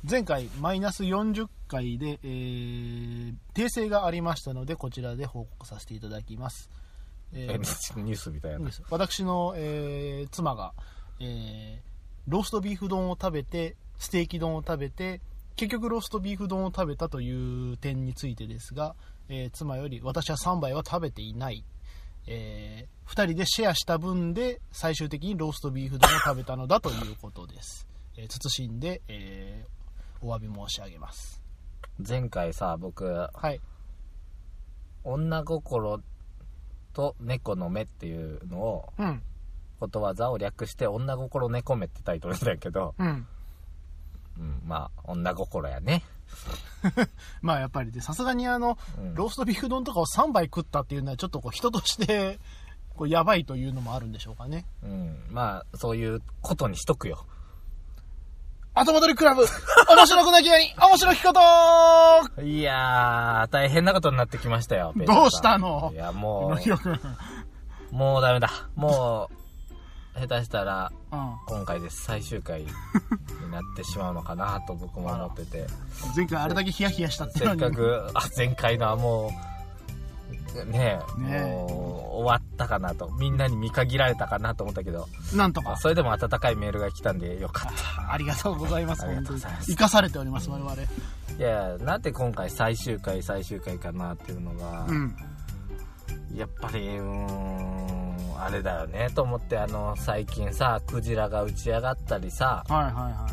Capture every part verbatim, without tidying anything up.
前回マイナスよんじゅっかいで、えー、訂正がありましたのでこちらで報告させていただきます。 えー、ニュースみたいな。 私の、えー、妻が、えー、ローストビーフ丼を食べてステーキ丼を食べて結局ローストビーフ丼を食べたという点についてですが、えー、妻より私はさんばいは食べていない、えー、ふたりでシェアした分で最終的にローストビーフ丼を食べたのだということです。えー、謹んで、えーお詫び申し上げます。 前回さ僕、はい、女心と猫の目っていうのを、うん、ことわざを略して女心猫目ってタイトルだけど、うんうん、まあ女心やねまあやっぱりでさすがにあの、うん、ローストビーフ丼とかをさんばい食ったっていうのはちょっとこう人としてこうやばいというのもあるんでしょうかね。 うん、まあそういうことにしとくよ。 後戻りクラブ面白くなきゃに面白きこといやー大変なことになってきましたよ。 どうしたの。 いやもうもうダメだ。もう下手したら、うん、今回で最終回になってしまうのかなと僕も思ってて前回あれだけヒヤヒヤしたってせっかくあ前回のはもうねえ、ねえもう終わったかなとみんなに見限られたかなと思ったけどなんとかそれでも温かいメールが来たんでよかった。 あ, ありがとうございます。本当に生かされております、うん、我々。いやなんで今回最終回最終回かなっていうのが、うん、やっぱりうーんあれだよねと思って、あの最近さクジラが打ち上がったりさ、はいはいはい、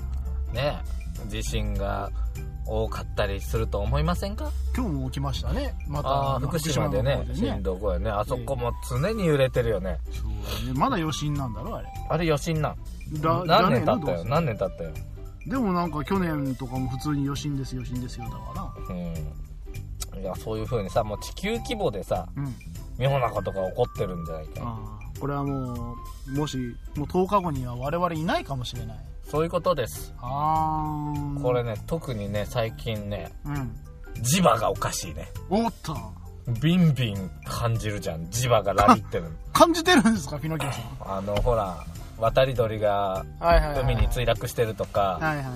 ね地震が多かったりすると思いませんか。 今日も起きましたね。またあ福島でね震度ごやね。あそこも常に揺れてるよね。 そうね。まだ余震なんだろあれ。 あれ余震なんだ。何年経ったよ何年経ったよ。 でもなんか去年とかも普通に余震です余震ですよだから。 うん。いやそういう風にさもう地球規模でさ、うん、妙なことが起こってるんじゃないか。 あこれはもうもしもうとおかごには我々いないかもしれない。 そういうことです。あこれね特にね最近ね、うん、磁場がおかしいね。 おっとビンビン感じるじゃん磁場がラリってる感じてるんですかピノキオさん。 あのほら渡り鳥が海に墜落してるとか、はいはいはい、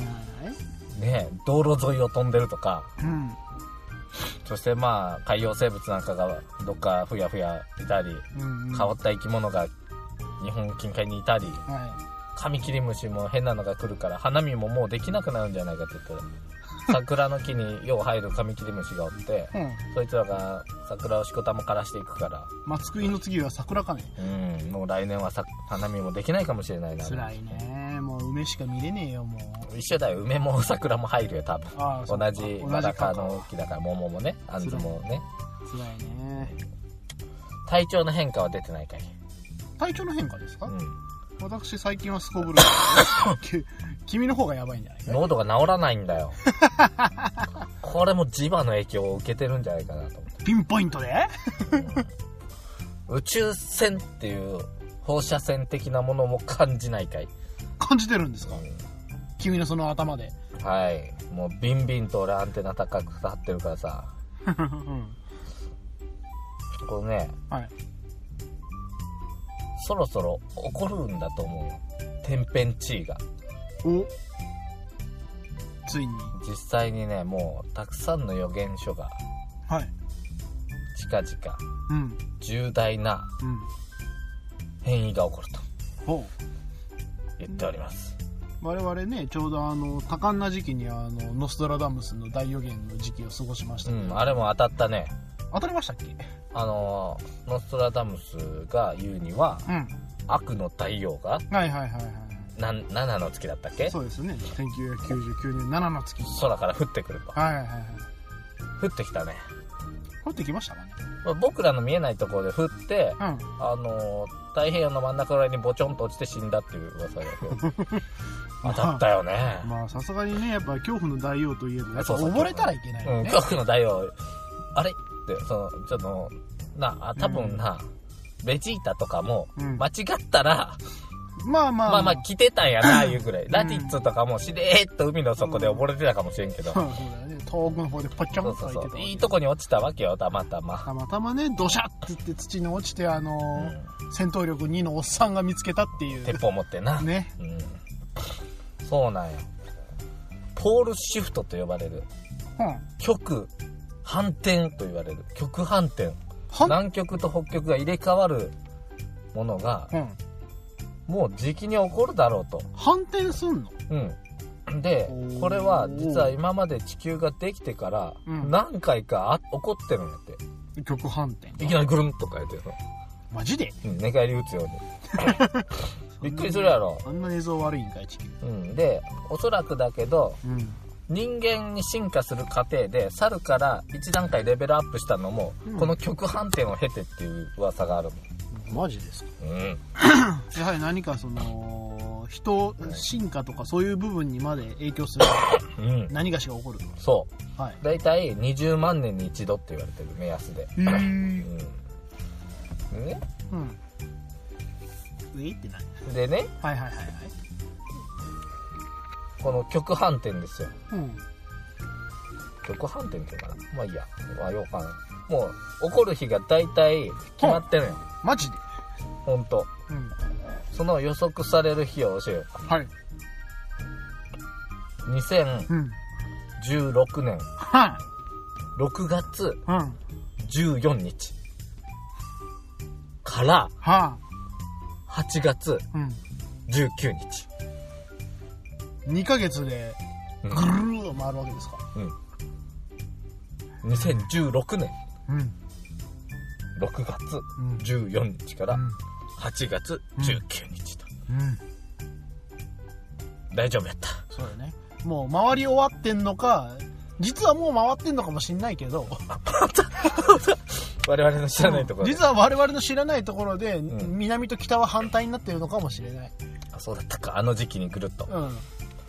ね道路沿いを飛んでるとか、うん、そしてまあ海洋生物なんかがどっかふやふやいたり、うんうん、変わった生き物が日本近海にいたり、はいカミキリムシも変なのが来るから花見ももうできなくなるんじゃないかって言って桜の木によう入るカミキリムシがおって、うん、そいつらが桜をしこたまからしていくから松杭の次は桜かね。 うんもう来年はさ花見もできないかもしれないな。 辛いねもう梅しか見れねえよもう。 一緒だよ梅も桜も入るよ多分同じマダカの木だから桃もねあんずもね辛いね。 体調の変化は出てないかい。 体調の変化ですか。うん私最近はすこぶる君の方がやばいんじゃないか。 喉が治らないんだよこれも磁場の影響を受けてるんじゃないかなと思って。 ピンポイントで、 うん、宇宙船っていう放射線的なものも感じないかい。 感じてるんですか、うん、君のその頭で。 はいもうビンビンと俺アンテナ高く立ってるからさ、うん、これね、はいそろそろ起こるんだと思うよ天変地異が。 おついに実際にねもうたくさんの予言書がはい近々、うん、重大な変異が起こると言っております、 うん、我々ねちょうどあの多感な時期にあのノストラダムスの大予言の時期を過ごしましたけど、 うん、あれも当たったね。 当たりましたっけ。 あのノストラダムスが言うには、うん、悪の太陽がはいはいはいはいなななの月だったっけ。 そうですねせんきゅうひゃくきゅうじゅうきゅうねんななの月空から降ってくると。はいはいはい降ってきたね。 降ってきましたかね。 僕らの見えないところで降って、うん、あの太平洋の真ん中ぐらいにボチョンと落ちて死んだっていう噂が当たったよね。 まあさすがにねやっぱ恐怖の大王といえどやっぱ溺れたらいけないよね。 うん、恐怖の大王あれってそのちょっとな多分な、うん、ベジータとかも間違ったら、うん、まあまあまあまあ来てたんやないうぐらい、うん、ラディッツとかもしれーっと海の底で溺れてたかもしれんけど、うん、そうだよね遠くの方でポチョンと入ってた。そうそうそういいとこに落ちたわけよたまたまたまたまねドシャッって言って土に落ちてあのーうん、戦闘力にのおっさんが見つけたっていう鉄砲持ってなね、うん、そうなんよ。ポポールシフトと呼ばれる、うん、極反転と言われる極反転、南極と北極が入れ替わるものが、うん、もうじきに起こるだろうと。 反転すんの？ うんでこれは実は今まで地球ができてから何回かあ起こってるんやって。 極反転いきなりぐるんと変えてる。 マジで？ うん、寝返り打つようにびっくりするやろ。 あんな映像悪いんかい地球。 うんでおそらくだけど、うん、人間に進化する過程で猿から一段階レベルアップしたのも、うん、この極反転を経てっていう噂があるの。マジですか？ うんやはり何かその人進化とかそういう部分にまで影響する、うん、何かしが起こると。 そう、はい、だいたいにじゅうまんねんに一度って言われてる目安で。へー、うん、ね、うん上って何でね、 はいはいはいはい、 この極反転ですよ、うん、極反転っていうかな、まあいいや、まあようかな、もう起こる日がだいたい決まってるんよ。 マジで？ ほんと、うん、その予測される日を教えようか。 はい。 にせんじゅうろくねん、うん、ろくがつじゅうよっかから、はちがつじゅうくにち、 うん、にかげつでぐるーっと回るわけですか？ うん、にせんじゅうろくねん、うん、ろくがつじゅうよっかからはちがつじゅうくにちと、うんうん、大丈夫やった。 そうだね。もう回り終わってんのか、実はもう回ってんのかもしんないけど我々の知らないところで、 実は我々の知らないところで、うん、南と北は反対になってるのかもしれない。 あ、そうだったか。あの時期にぐるっと、うん、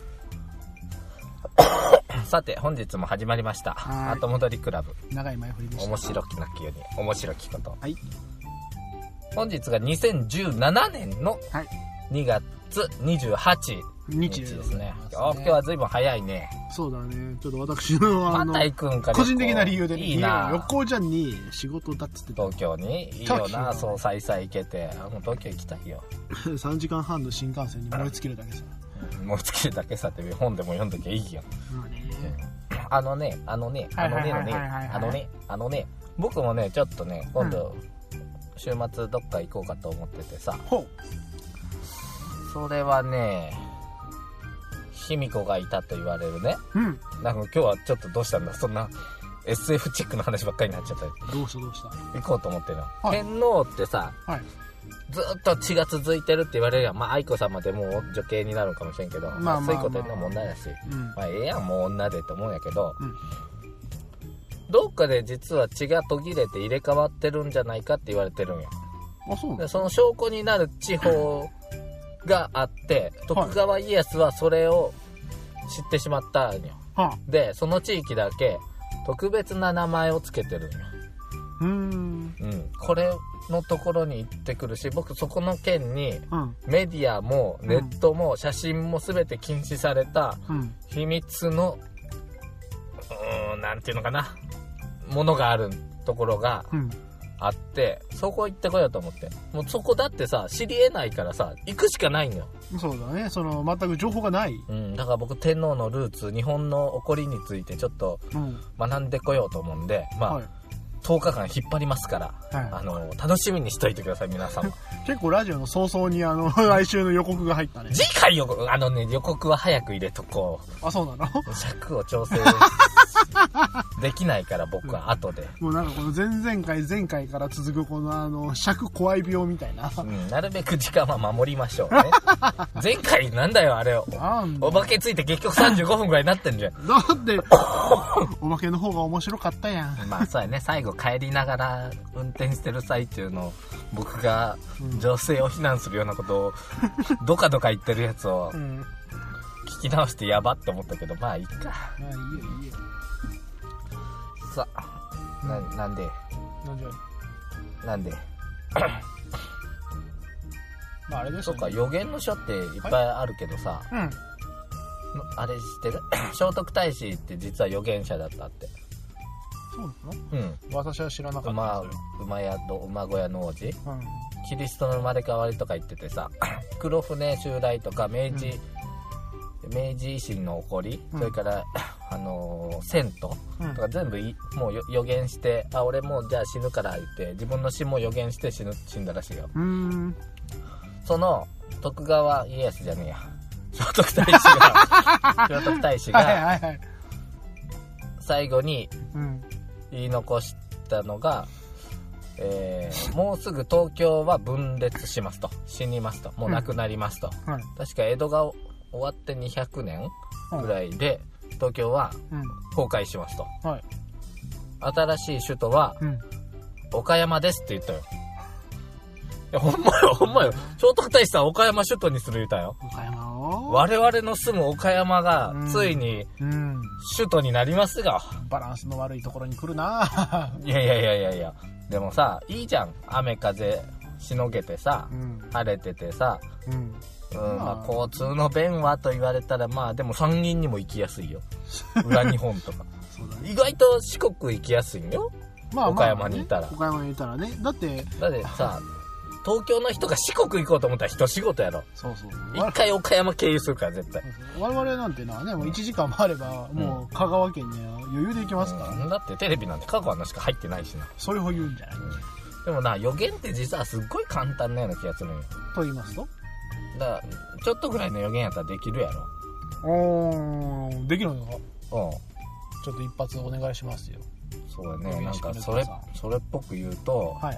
さて本日も始まりました後戻りクラブ。 長い前振りでした。 面白きなきように面白きこと、 はい、 本日がにせんじゅうななねんのにがつにじゅうはちにちですね。今日は随分早いね。 そうだね。ちょっと私のあのまた行くんか、 個人的な理由でね、 いいな。 旅行じゃんに仕事だっつって東京にいいよな。そうさいさい行けて、もう東京行きたいよ。 さんじかんはんの新幹線に燃え尽きるだけさ。 燃え尽きるだけさって本でも読んどきゃいいよ。あのね、あのね、あのねのね、あのね、あのね、僕もねちょっとね今度、うん、週末どっか行こうかと思っててさ。ほう。それはね、卑弥呼がいたと言われるね、うん、なんか今日はちょっとどうしたんだ、そんな エスエフ チックの話ばっかりになっちゃった。 どうしたどうした。 行こうと思ってるの、はい、天皇ってさ、はい、ずっと血が続いてるって言われるやん。まあ愛子様でもう女系になるかもしれんけど、まあ水子天皇も女だし、うん、まあええやんもう女でと思うんやけど、うん、どっかで実は血が途切れて入れ替わってるんじゃないかって言われてるんや。 あ、そうでその証拠になる地方があって、徳川家康はそれを知ってしまったんよ、はい、でその地域だけ特別な名前をつけてるんよ。 うーん、 うん、これのところに行ってくるし、僕そこの県にメディアもネットも写真も全て禁止された秘密の、うーん、なんていうのかな、ものがあるところがあって、そこ行ってこようと思って。もうそこだってさ知り得ないからさ行くしかないんよ。 そうだね、その全く情報がない、 うん、だから僕天皇のルーツ、日本の起こりについてちょっと学んでこようと思うんで、まあ、はい、とおかかん引っ張りますから、はい、あの楽しみにしといてください皆さん結構ラジオの早々にあの来週の予告が入ったね。 次回予告、あのね予告は早く入れとこう。あ、そうなの。 尺を調整できないから僕は後で、 うん、もうなんかこの前々回前回から続くこのあの尺怖い病みたいな、 うん、なるべく時間は守りましょうね前回なんだよあれをお化けついて結局さんじゅうごふんぐらいになってんじゃん。 だってお化けの方が面白かったやん。 まあそうやね、最後帰りながら運転してる最中の僕が女性を非難するようなことをドカドカ言ってるやつを聞き直してやばって思ったけど、まあいいか。 まあいいよいいよ。 さあ、な、なんでなんでなんでまああれですよね。そうか、予言の書っていっぱいあるけどさ、はい、うん、あれ知ってる聖徳太子って実は預言者だったって。 そうなの？うん。私は知らなかった。 馬、馬屋の、馬小屋の王子、うん、キリストの生まれ変わりとか言っててさ、黒船襲来とか明治明治維新の起こり、うん、それからあのー、遷都とか全部い、うん、もう予言して、あ俺もうじゃあ死ぬから言って自分の死も予言して死ぬ死んだらしいよ。うーん、その徳川家康じゃねえや聖徳太子が聖徳太子がはいはい、はい、最後に言い残したのが、えー、もうすぐ東京は分裂しますと、死にますと、もうなくなりますと、うんはい、確か江戸が終わってにひゃくねんぐらいで東京は崩壊しますと、うんはい、新しい首都は岡山ですって言ったよ。いやほんまよほんまよ、聖徳太子さん岡山首都にする言ったよ。岡山を我々の住む岡山がついに首都になりますが、 うんうん、バランスの悪いところに来るないやいやいやいやいや、でもさいいじゃん、雨風しのげてさ、うん、晴れててさ、うんうんまあ、交通の便はと言われたらまあでも山陰にも行きやすいよ裏日本とかそうだ、ね、意外と四国行きやすいんよ、まあまあね、岡山にいたら岡山にいたらね、だってだってさ東京の人が四国行こうと思ったら一仕事やろ。そうそう一回岡山経由するから絶対。 我々なんてのはねもういちじかんもあればもう香川県には余裕で行きますからね、 うん、だってテレビなんて香川のしか入ってないしな。 それを言うんじゃない、うん、 でもな予言って実はすっごい簡単なような気がするんよ。 と言いますとだからちょっとぐらいの予言やったらできるやろ。 おーできるのか。うんちょっと一発お願いしますよ。 そうだね、なんかそれそれっぽく言うと、はい、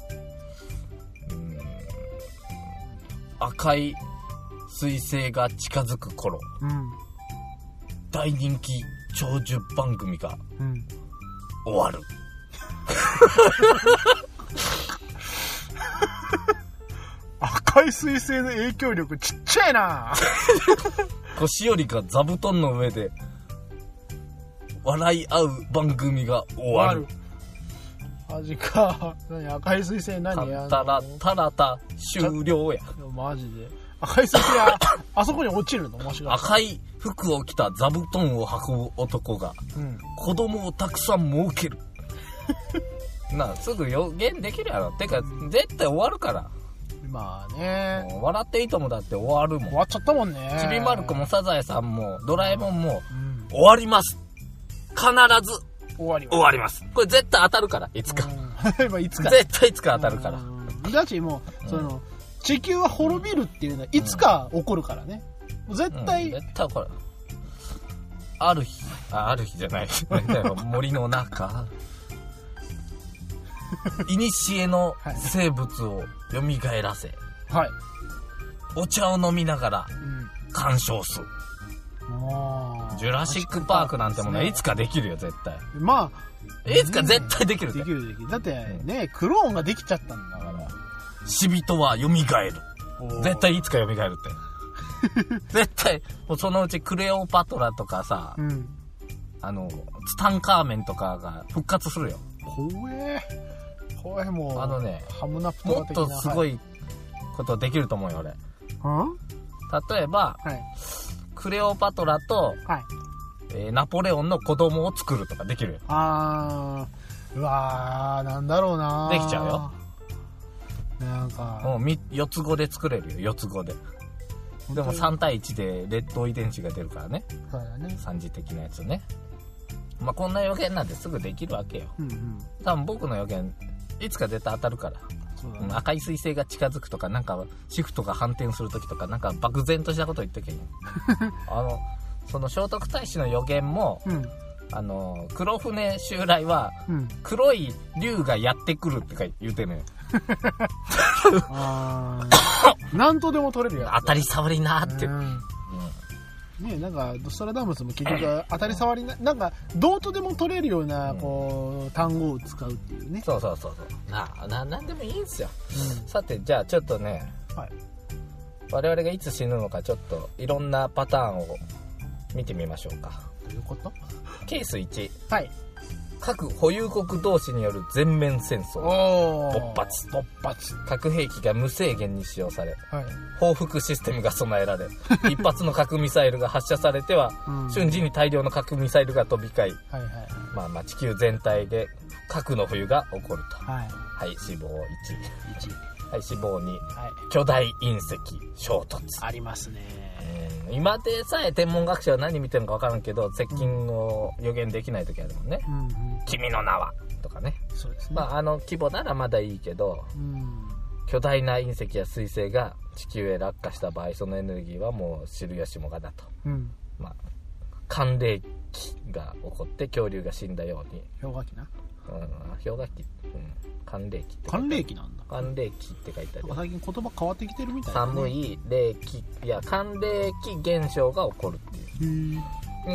うん赤い彗星が近づく頃、うん、大人気長寿番組が、うん、終わる赤い彗星の影響力ちっちゃいな腰よりが座布団の上で笑い合う番組が終わる。 マジか。何赤い彗星何やんの。 たらたらた終了や。 マジで赤い彗星はあそこに落ちるの。もしか赤い服を着た座布団を運ぶ男が、うん、子供をたくさん儲けるなあすぐ予言できるやろ。てか、うん、絶対終わるから。 まあね、 笑っていいともだって終わるもん。 終わっちゃったもんね。 ちびまる子もサザエさんもドラえもんも、うん、終わります。必ず終わります。終わります。これ絶対当たるからいつか。 まあいつか。 絶対いつか当たるから。 だしもう、うん、その地球は滅びるっていうのはいつか起こるからね。うん、絶対、 うん、絶対これある日あある日じゃない森の中。いにしえの生物を蘇らせ、はい、お茶を飲みながら鑑賞する、うん、ジュラシックパークなんてものはいつかできるよ絶対。まあいつか絶対できる、 できるできる。だってね、うん、クローンができちゃったんだから。 死人は蘇る。絶対いつか蘇るって絶対もうそのうちクレオパトラとかさ、うん、あのツタンカーメンとかが復活するよ。 怖え怖え。もうあのねハムナプトラ的なもっとすごいことできると思うよ俺。例えば、はい、クレオパトラと、はいえー、ナポレオンの子供を作るとかできるよ。あーうわーなんだろうな。 できちゃうよ。 なんかもうよっつ子で作れるよ。よっつ子で。でもさん対いちで劣等遺伝子が出るからね。そうだね。三次的なやつね。まあこんな予言なんてすぐできるわけよ。うんうん、多分僕の予言いつか絶対当たるから。そうだね、うん、赤い彗星が近づくとかなんかシフトが反転するときとかなんか漠然としたこと言っとけよ。あのその聖徳太子の予言も、うん、あの黒船襲来は、うん、黒い竜がやってくるって言うてんのよ。 あなんとでも取れるやつ。 当たり障りなーって。うんうん、ねなんかドストラダムスも結局当たり障りななんかどうとでも取れるようなこう、うん、単語を使うっていうね。 そうそうそうそうなななんでもいいんですよ。うん、さてじゃあちょっとね、はい、我々がいつ死ぬのかちょっといろんなパターンを見てみましょうか。 どういうこと？ ケースいち。はい。各保有国同士による全面戦争勃発勃発核兵器が無制限に使用され、はい、報復システムが備えられ一発の核ミサイルが発射されては、うん、瞬時に大量の核ミサイルが飛び交い、はいはいまあ、まあ地球全体で核の冬が起こると。はい、はい、死亡いち。いちはい、死亡に、はい、巨大隕石衝突。 ありますね。 うん、今でさえ天文学者は何見てるのか分からんけど、接近を予言できない時あるもんね。うんうん、君の名はとかね。そうですね。まあ、あの規模ならまだいいけど、うん、巨大な隕石や彗星が地球へ落下した場合、そのエネルギーはもう知るやしもがだと。うん、まあ、寒冷期が起こって恐竜が死んだように。 氷河期な。 うん、氷河期、うん、寒冷期って寒冷期なんだ。 寒冷期って書いてある。 最近言葉変わってきてるみたいな、ね、寒い冷気、いや寒冷期現象が起こるっていう。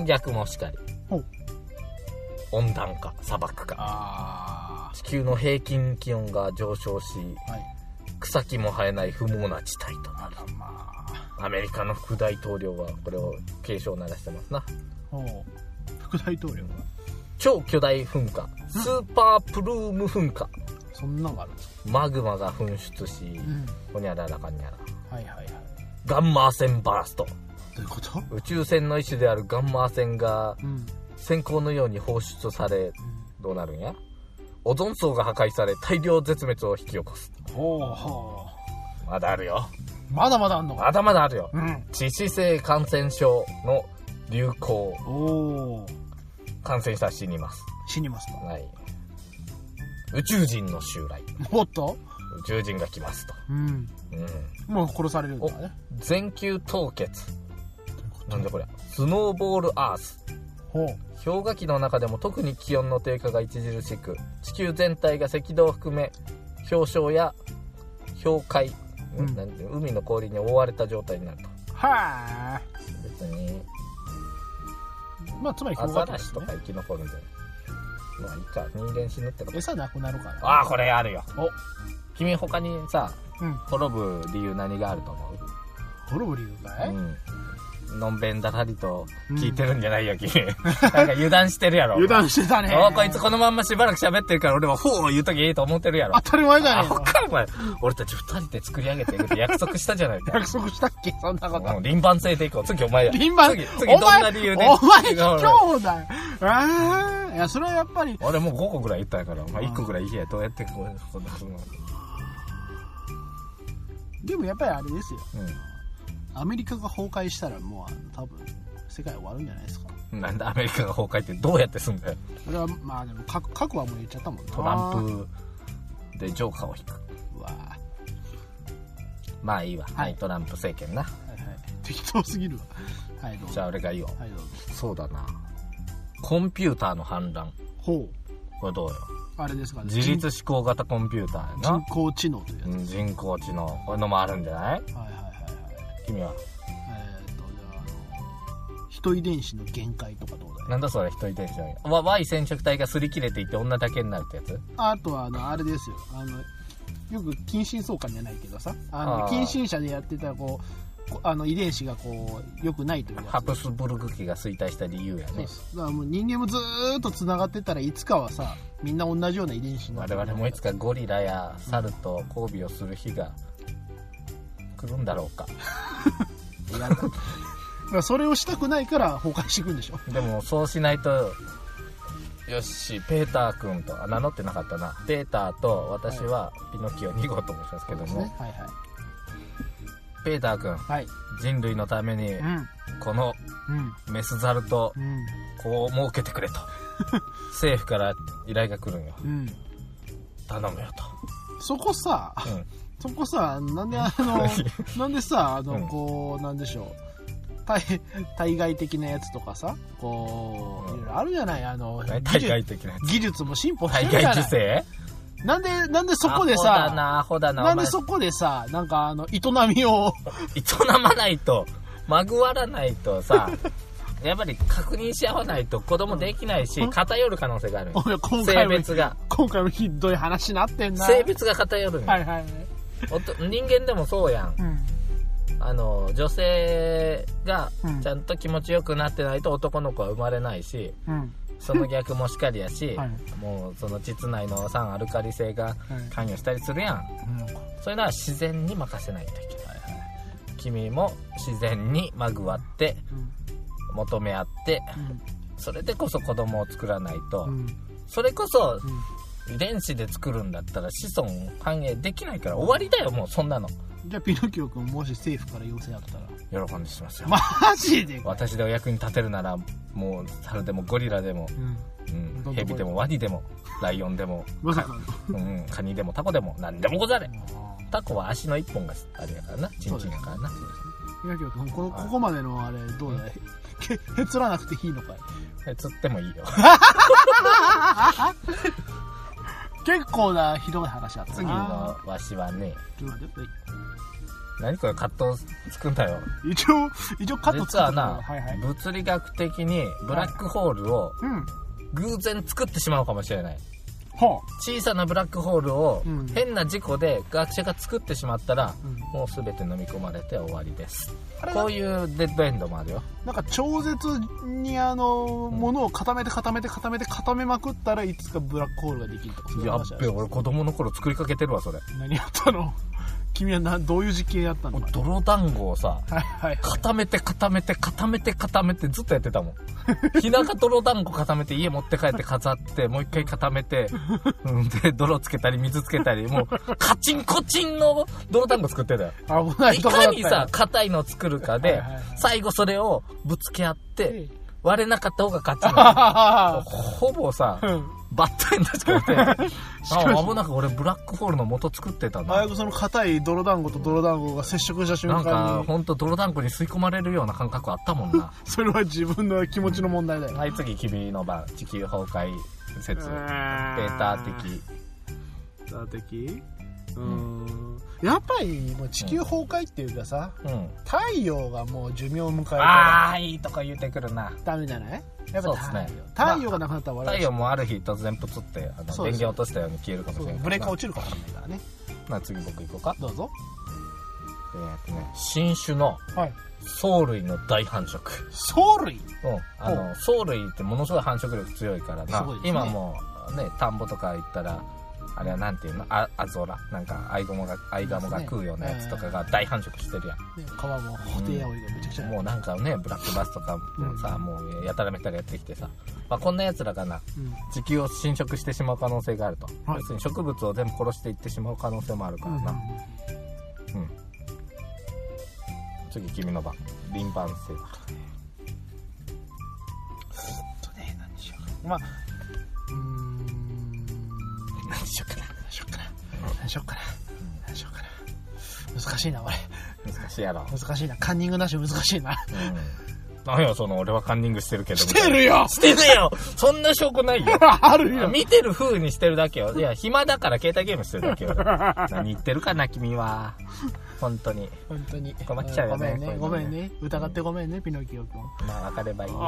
逆もしかり。温暖化、砂漠化。あ、地球の平均気温が上昇し、はい、草木も生えない不毛な地帯となる。まあ、アメリカの副大統領はこれを警鐘を鳴らしてますな。 副大統領は超巨大噴火、スーパープルーム噴火。 そんなのがあるんですか。 マグマが噴出し、うん、ほにゃららかにゃら。 はいはいはい。 ガンマ線バースト。 どういうこと？ 宇宙船の一種であるガンマ線が、うん、閃光のように放出され、うん、どうなるんや？オゾン層が破壊され大量絶滅を引き起こす。ほうほう。まだあるよ。 まだまだあんのか。 まだまだあるよ。うん、致死性感染症の流行。おー。感染したら死にます。 死にますか。 はい。宇宙人の襲来。 もっと宇宙人が来ますと。うん。 うん。もう殺されるんだね。 全球凍結。なんだこれ。スノーボールアース。ほう。氷河期の中でも特に気温の低下が著しく、地球全体が赤道を含め、氷床や氷海、うん、なんていう海の氷に覆われた状態になると。はぁ。別に。 まあ、つまり氷河期ですね。アザラシとか生き残るんで。まあいいか、人間死ぬってこと。 餌なくなるから、ね。 ああ、これあるよ。お、君他にさ、うん、滅ぶ理由何があると思う？ 滅ぶ理由かい？うん。 のんべんだらりと聞いてるんじゃないよ、うん、君。なんか油断してるやろ。 油断してたね。 お、こいつこのまんましばらく喋ってるから俺はフォー言うときいいと思ってるやろ。 当たり前じゃねえの。 かお前。俺たち二人で作り上げていくって約束したじゃないか。 約束したっけそんなこと。 輪番制でいこう。次お前や。 輪番次、次どんな理由で。 お前、今日だよ。ああ、いや、それはやっぱり。 俺もうごこぐらい言ったから、まあいっこぐらい言えや。どうやってこう、こんなふうに。 でもやっぱりあれですよ。うん。アメリカが崩壊したらもう多分世界終わるんじゃないですか。 なんでアメリカが崩壊ってどうやってすんだよ。 それはまあでも核核はもう言っちゃったもんな。 トランプでジョーカーを引く。うわまあいいわ、はい、はい、トランプ政権な。はいはい。 適当すぎるわ。はいどうぞ。 じゃあ俺がいいよ。 はいどうぞ。 そうだな。コンピューターの反乱。ほう。これどうよ。 あれですかね。 自律思考型コンピューターやな。 人工知能というやつ、 うん、人工知能。こういうのもあるんじゃない？はいはいはいはい。君は？ えー、っとじゃああの人遺伝子の限界とかどうだよ。 なんだそれ人遺伝子の限界。Y 染色体が擦り切れていって女だけになるってやつ？ あとはあのあれですよ。あのよく近親相関じゃないけどさ、あの近親者でやってたこう。あの遺伝子がこう良くないというやつ。 ハプスブルグ期が衰退した理由やね。 だからもう人間もずーっとつながってたらいつかはさみんな同じような遺伝子になって我々もいつかゴリラや猿と交尾をする日が来るんだろうか。 いやだからそれをしたくないから崩壊していくんでしょ。 でもそうしないとよしペーター君とあ名乗ってなかったな。ペーターと私はピノキオに号と申しますけども、はいねはいはい、ペーター君、はい、人類のために、うん、このメスザルとこう設けてくれと、うん、政府から依頼が来るんよ、うん、頼むよと。 そこさ、うん、そこさなんであのなんでさあの、うん、こうなんでしょう対, 対外的なやつとかさこう、うん、いろいろあるじゃないあの対外的なやつ技術も進歩してるじゃない。 対外規制なんで、なんでそこでさ、 アホだな、アホだな、 なんでそこでさ、なんかあの、営みを。 営まないと、まぐわらないとさ、やっぱり確認し合わないと子供できないし、偏る可能性がある。性別が。 今回もひどい話になってんな。 性別が偏るんはいはいはい。 人間でもそうやん。うん、あの、女性がちゃんと気持ちよくなってないと男の子は生まれないし、うんその逆もしかりやし、はい、もうその膣内の酸アルカリ性が関与したりするやん、はいうん、そういうのは自然に任せないといけない、はいはい、君も自然にまぐわって求め合って、うん、それでこそ子供を作らないと、うん、それこそ、 遺伝子で作るんだったら子孫繁栄できないから終わりだよ、もうそんなの。 じゃあピノキオ君もし政府から要請あったら喜んでしますよ。 マジで？ 私でお役に立てるなら、もう猿でもゴリラでも、うんうん、ヘビでもワニでもライオンでもまさかの、うん、カニでもタコでも何でもござれ。タコは足の一本があれやからな、チンチンやからな。 ピノキオ君、こここまでのあれどうだい？へつらなくていいのかい？ へつってもいいよ。 結構なひどい話だったな。 次のわしはね、 ちょっと待って、 何これカットつくんだよ。 一応一応カットつくんだよ。 実はな、はいはい、物理学的にブラックホールを偶然作ってしまうかもしれない、はあ、小さなブラックホールを変な事故で学者が作ってしまったら、うん、もう全て飲み込まれて終わりです。こういうデッドエンドもあるよ。 なんか超絶にあの、うん、ものを固めて固めて固めて固めまくったらいつかブラックホールができるとか。 やっべ、俺子供の頃作りかけてるわそれ。 何やったの？君はなどういう実験やったの？ 泥団子をさ、はいはいはい、固めて固めて固めて固めてずっとやってたもん。ひなか泥団子固めて家持って帰って飾ってもう一回固めて、うん、で泥つけたり水つけたり、もうカチンコチンの泥団子作ってたよ。 危ないとこだったよ。 いかにさ硬いのを作るかで、はいはいはい、最後それをぶつけ合って割れなかった方が勝ちなの。ほぼさ、うんバッタイになっちゃってあ危なく俺ブラックホールの元作ってたんだ。 あやくその硬い泥団子と泥団子が接触した瞬間になんかほんと泥団子に吸い込まれるような感覚あったもんな。 それは自分の気持ちの問題だよ。 はい、次君の番。地球崩壊説、ベータ的ベータ的うーん、やっぱりもう地球崩壊っていうかさ、うん、太陽がもう寿命を迎えたらああいいとか言うてくるな。 ダメじゃない？やっぱそうですね。 太陽がなくなったら、 まあ、太陽もある日突然プツってあの電源落としたように消えるかもしれない。 ブレーカー落ちるかもしれないからね。 まあ次僕行こうか。 どうぞ。 えー、っとね新種の藻類の大繁殖。 藻類？ うん。あの藻類ってものすごい繁殖力強いからな。ね、今もうね田んぼとか行ったら。あれはなんていうの、あアゾラなんかアイゴモがアイガモが食うようなやつとかが大繁殖してるやん、 ね、皮もホテイアオイがめちゃくちゃ、 うん、もうなんかねブラックバスとかもさ、うん、もうやたらめったらやってきてさ、まあ、こんなやつらがな、うん、地球を侵食してしまう可能性があると、はい、要するに植物を全部殺していってしまう可能性もあるからな、うん、うん、次君の番。リンパンセーター。 えっとね何しようか、まあうーん何しようかな何しようかな何しようかな何しようかな難しいな俺。 難しいやろ。 難しいな。カンニングなし難しいな。 うん。なんやその俺はカンニングしてるけど。 してるよ。 してるよ。そんな証拠ないよ。 あるよ。 見てる風にしてるだけよ。いや暇だから携帯ゲームしてるだけよ。何言ってるかな君は。本当に。 本当に。 困っちゃうよね。 ごめんね。ごめんね。疑ってごめんね、うん、ピノキオ君。 まあ分かればいいよ。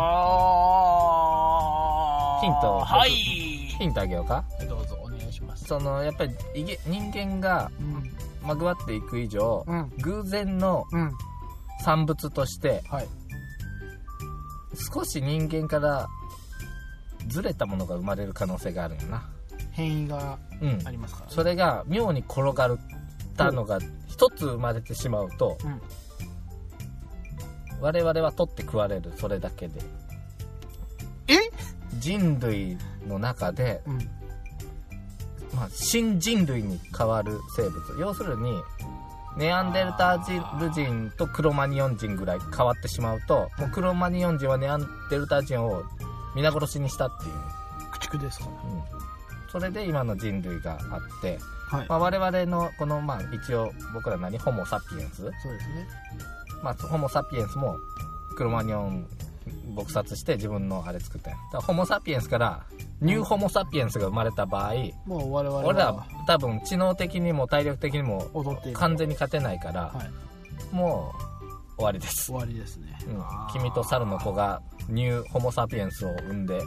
あヒント。 はい。 ヒントあげようか。 どうぞお願いします。 そのやっぱり人間が、うんまぐわっていく以上、うん、偶然の産物として、うんはい、少し人間からずれたものが生まれる可能性があるんだな。 変異がありますから、ねうん、それが妙に転がったのが一つ生まれてしまうと、うん、我々は取って食われる。それだけでえ人類の中で、うんまあ、新人類に変わる生物。要するにネアンデルタール人とクロマニヨン人ぐらい変わってしまうと、もうクロマニヨン人はネアンデルター人を皆殺しにしたっていう駆逐ですかね、 うん、それで今の人類があって、 はいまあ、我々のこの、まあ、一応僕ら何ホモサピエンス、 そうですね、 まあ、ホモサピエンスもクロマニヨン撲殺して自分のあれ作ったんや。だからホモサピエンスからニューホモサピエンスが生まれた場合、 もう我々は俺ら多分知能的にも体力的にも完全に勝てないから、はい、もう終わりです。 終わりですね、 うん、君と猿の子がニューホモサピエンスを生んで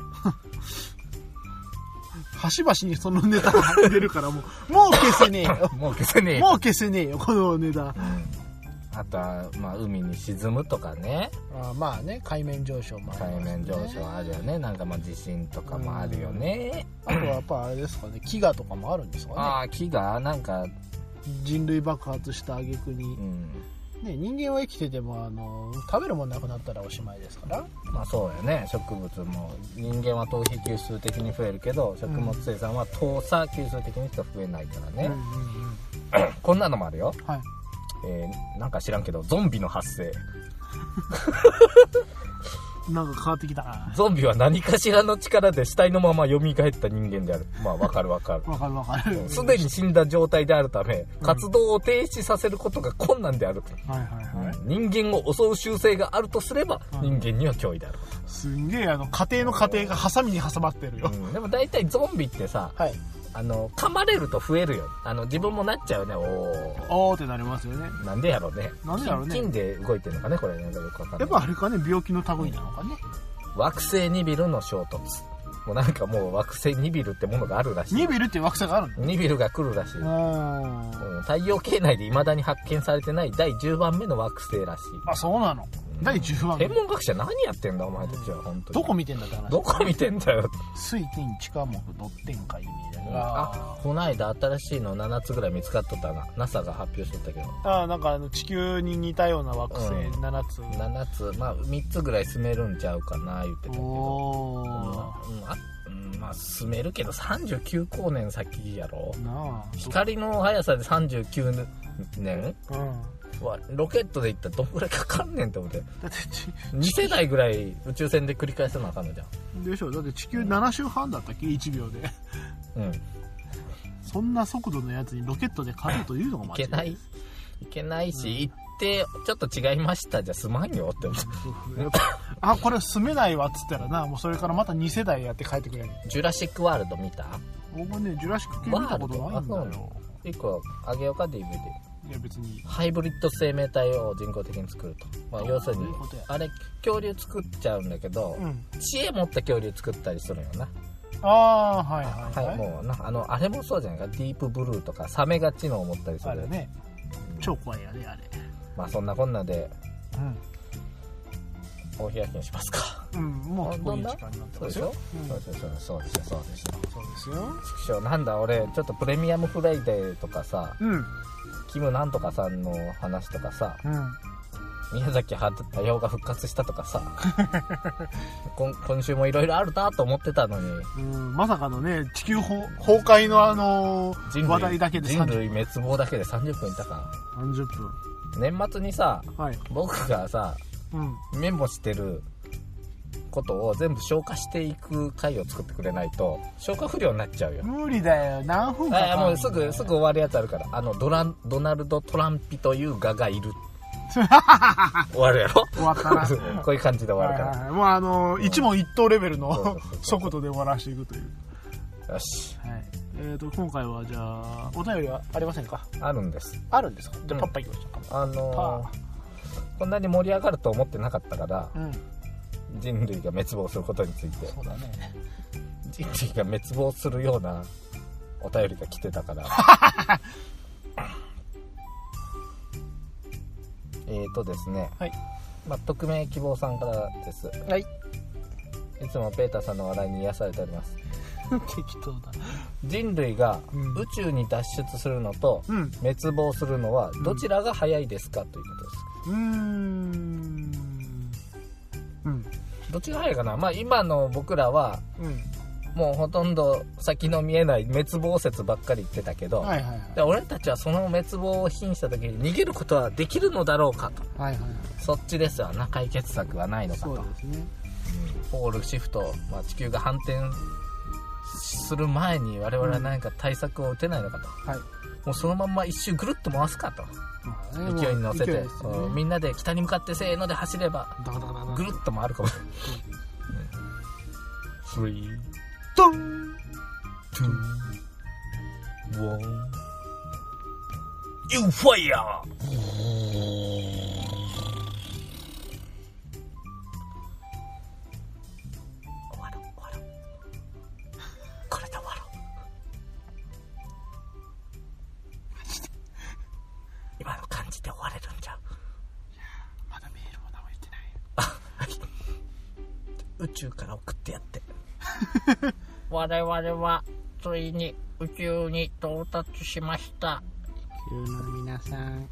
端々にそのネタが出るからもうもう消せねえよもう消せねえよもう消せねえよこのネタ、うんあとは、まあ、海に沈むとかね。 あまあね、海面上昇もある、ね、 海面上昇あるよね。なんかまあ地震とかもあるよね。 あとはやっぱあれですかね、飢餓とかもあるんですかね。 ああ、飢餓なんか人類爆発した挙句に、 うん、 ね、人間は生きててもあの食べるもんなくなったらおしまいですから。 まあそうやね。植物も人間は頭皮吸収的に増えるけど、食物生産は糖鎖吸収的にしか増えないからね、うんうんうん、こんなのもあるよ、はい、えー、なんか知らんけどゾンビの発生なんか変わってきたな。 ゾンビは何かしらの力で死体のまま蘇った人間である。まあわかるわかる。 わかるわかる。 すでに死んだ状態であるため、活動を停止させることが困難であると。はいはいはい。人間を襲う習性があるとすれば、人間には脅威である。 すんげえ、あの、家庭の家庭がハサミに挟まってるよ。 うん、でも大体ゾンビってさ、はい、あの、噛まれると増えるよ。あの、自分もなっちゃうね。おー。 おーってなりますよね。 なんでやろうね。 なんでやろうね。 金で動いてるのかね、これね。よくわかんない。 やっぱあれかね、病気の類なのかね。 惑星ニビルの衝突。もうなんかもう惑星ニビルってものがあるらしい。 ニビルっていう惑星があるの？ ニビルが来るらしい。うん、太陽系内で未だに発見されてないだいじゅうばんめの惑星らしい。 あ、そうなの？だいじゅうばんめ。 天文学者何やってんだお前たちは、本当に。 どこ見てんだって話。 どこ見てんだよ。 水天地下木土天海みたいな。 あ、こないだ新しいのななつぐらい見つかっとったな。ナサ が発表しとったけど。 ああ、なんかあの地球に似たような惑星ななつ、うん、 ななつ、まあみっつぐらい住めるんちゃうかな言ってたけど。おー、うん、あ、うん、まあ住めるけどさんじゅうきゅうこうねん先やろなあ。光の速さでさんじゅうきゅうねん、うんロケットで行ったらどんぐらいかかんねんって思って。だってに世代ぐらい宇宙船で繰り返さなあかんのじゃん。でしょ。だって地球ななしゅうはんだったっけいちびょうで。うん。そんな速度のやつにロケットで帰るというのが間違い。いけない。いけないし、うん、行ってちょっと違いましたじゃすまんよって思って。 あ、これ住めないわっつったらな、もうそれからまたに世代やって帰ってくれる。 ジュラシックワールド見た？ 僕ね、ジュラシック系見たことないんだよ。 いっこあげようか ディーブイディー。 いや別にハイブリッド生命体を人工的に作ると、まあ、要するにあれ恐竜作っちゃうんだけど、うん、知恵持った恐竜作ったりするよな。 ああ、はいはいはい、 はい、もうなあのあれもそうじゃないか。ディープブルーとかサメが知能を持ったりする。 あれね、うん、超怖いよねあれ。 まあそんなこんなで、うん、お開きにしますか。 うん、もうこういう時間になってますよ。 そうですよ、そうですよ、そうですよ、 そうですよ。 ちくしょう、なんだ俺ちょっとプレミアムフライデーとかさ、うん、キムなんとかさんの話とかさ、うん、宮崎駿が復活したとかさ今, 今週もいろいろあるなと思ってたのに、 うん、まさかのね地球崩壊のあのー、話題だけで人類滅亡だけでさんじゅっぷんいたか。 さんじゅっぷん。 年末にさ、はい、僕がさ、うん、メモしてることを全部消化していく回を作ってくれないと消化不良になっちゃうよ。 無理だよ、何分かかる。 もうすぐすぐ終わるやつあるから。あのドランドナルド・トランピというガがいる終わるやろ。 終わったなこういう感じで終わるから、はいはいはい、 もうあのー、一問一答レベルの速度で終わらしていくという。 よし、 はい、えーと今回はじゃあお便りはありませんか？ あるんです。 あるんですか？じゃあパッパいきましょうか、 うん、あのー、こんなに盛り上がると思ってなかったから、うん、人類が滅亡することについて。 そうだね、 人類が滅亡するようなお便りが来てたからえーとですね、はい、まあ、匿名希望さんからです。はい。いつもペーターさんの笑いに癒されております。 適当だ。 人類が宇宙に脱出するのと滅亡するのはどちらが早いですか、うん、ということです。うーん。うん。どっちが早いかな。まあ今の僕らは、うん、もうほとんど先の見えない滅亡説ばっかり言ってたけど、はいはいはい、で俺たちはその滅亡を瀕した時に逃げることはできるのだろうかと、はいはいはい、そっちですよ。解決策はないのかと。そうですね、うん、ポールシフト、まあ、地球が反転する前に我々は何か対策を打てないのかと、うん、はい、もうそのまんま一周ぐるっと回すかと、うん、勢いに乗せて、ね、みんなで北に向かってせーので走ればぐるっと回るかもしれない。スリードンツーワンユーファイヤー。終わろう終わろう、これで終わろう。マジで今の感じで終われるんじゃ。いやまだメールも名前言ってないよ。 あ、はい、宇宙から送ってやって我々はついに宇宙に到達しました。 地球の皆さん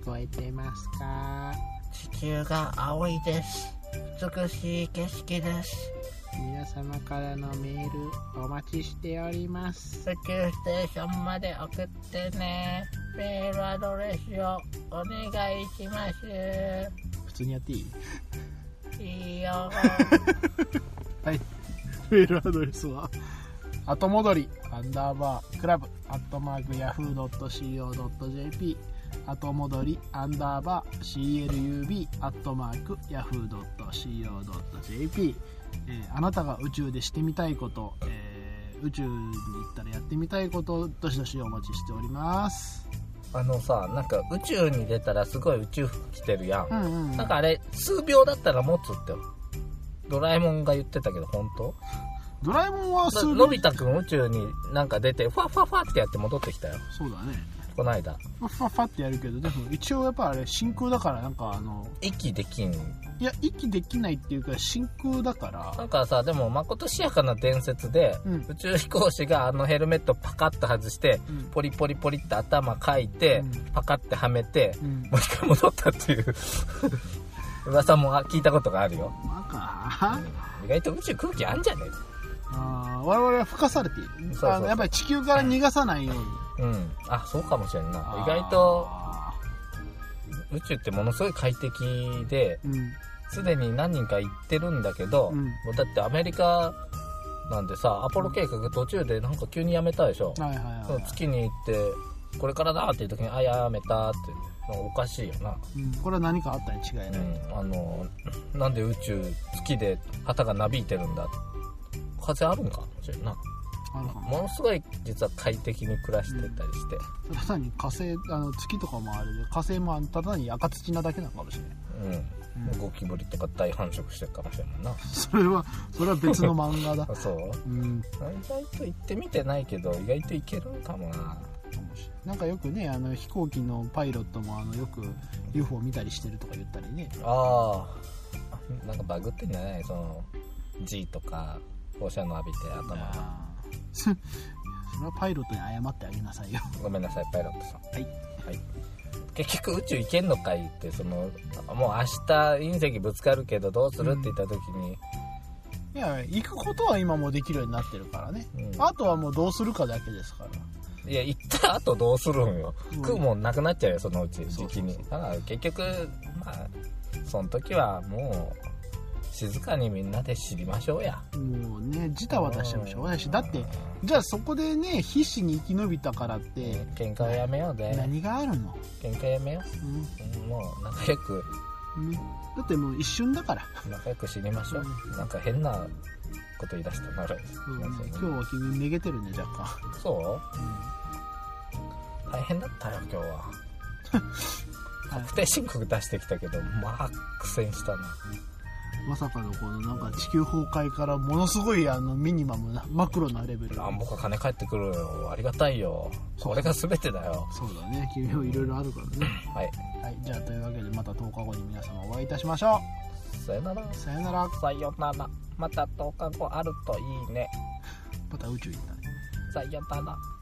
こえてますか？ 地球が青いです。美しい景色です。 皆様からのメールお待ちしております。 宇宙ステーションまで送ってね。メールアドレスをお願いします。 普通にやっていい？ いいよ。 はい。メールアドレスは後戻りアンダーバークラブアットマークヤフードットシーオードットジェーピー後戻りアンダーバー シーエルユービー アットマークヤフードットシーオードットジェーピー、えー、あなたが宇宙でしてみたいこと、えー、宇宙に行ったらやってみたいことどしどしお待ちしております。 あのさ、なんか宇宙に出たらすごい宇宙服着てるやん、うんうん、なんかあれ数秒だったら持つってドラえもんが言ってたけど本当？ ドラえもんは数秒。 のび太くん宇宙になんか出てファファファってやって戻ってきたよ。 そうだね、 この間ファファファってやるけど、でも一応やっぱあれ真空だからなんかあの息できん。 いや息できないっていうか真空だからなんかさ、でもまことしやかな伝説で、うん、宇宙飛行士があのヘルメットパカッと外して、うん、ポリポリポリって頭かいて、うん、パカッてはめて、うん、もう一回戻ったっていう噂も聞いたことがあるよ。 まか、 うん、意外と宇宙空気あんじゃねえ。 あ我々は吹かされている。そうそうそう、あのやっぱり地球から逃がさないように、 うん、あそうかもしれんな。意外と宇宙ってものすごい快適ですで、うん、に何人か行ってるんだけど、うん、もうだってアメリカなんでさアポロ計画途中でなんか急にやめたでしょ、はいはいはいはい、月に行ってこれからだっていう時にあやめたっておかしいよな、 うん、これは何かあったに違いない、うん、 あのなんで宇宙月で旗がなびいてるんだ、風あるんかもしれんな。ものすごい実は快適に暮らしてたりして、 うん、ただに火星あの月とかもあるで火星もただに赤土なだけなのかもしれない、 うん、ゴキブリとか大繁殖してるかもしれないな。 それはそれは別の漫画だそう、うん、意外と行ってみてないけど意外と行けるかもな。 なんかよくねあの飛行機のパイロットもあのよく ユーフォー 見たりしてるとか言ったりね。 ああなんかバグってんじゃない、その G とか放射能浴びて頭がそれはパイロットに謝ってあげなさいよ。 ごめんなさいパイロットさん。 はい、 はい、結局宇宙行けんのかいって、そのもう明日隕石ぶつかるけどどうするって言った時に、 うん、いや行くことは今もうできるようになってるからね、うん、あとはもうどうするかだけですから。 いや行った後どうするんよ、うん、食うもんなくなっちゃうよそのうち時期に。だから結局まあその時はもう静かにみんなで知りましょうや。 もうねジタバタしてもしょうがないし、だってじゃあそこでね必死に生き延びたからって喧嘩をやめようで。 何があるの。 喧嘩やめよう、うん、もう仲良く、 ね、だってもう一瞬だから仲良く知りましょう、うん、なんか変なこと言い出したなら、 うん、今日は君めげてるね若干。 そう、うん、大変だったよ今日は確定申告出してきたけどまあ苦戦したな。 まさかのこのなんか地球崩壊からものすごいあのミニマムなマクロなレベル。 あ僕は金返ってくるよ、ありがたいよ、それが全てだよ。 そうだね、君もいろいろあるからねはい、 はい、じゃあというわけでまたとおかごに皆様お会いいたしましょう。さよなら。 さよなら。 さよなら。またとおかごあるといいね。 また宇宙行ったね。 さよなら。